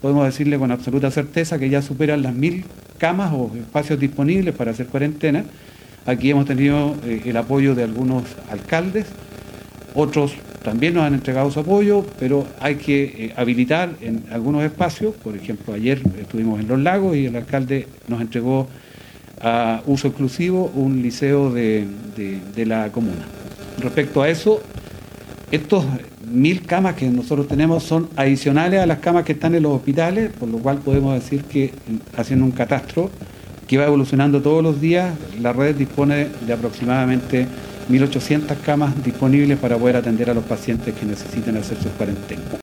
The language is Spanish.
podemos decirle con absoluta certeza que ya superan las 1000 camas o espacios disponibles para hacer cuarentena. Aquí hemos tenido el apoyo de algunos alcaldes, otros también nos han entregado su apoyo, pero hay que habilitar en algunos espacios. Por ejemplo, ayer estuvimos en Los Lagos y el alcalde nos entregó a uso exclusivo un liceo de la comuna. Respecto a eso, estos 1000 camas que nosotros tenemos son adicionales a las camas que están en los hospitales, por lo cual podemos decir que, haciendo un catastro que va evolucionando todos los días, la red dispone de aproximadamente 1.800 camas disponibles para poder atender a los pacientes que necesiten hacer sus cuarentenas.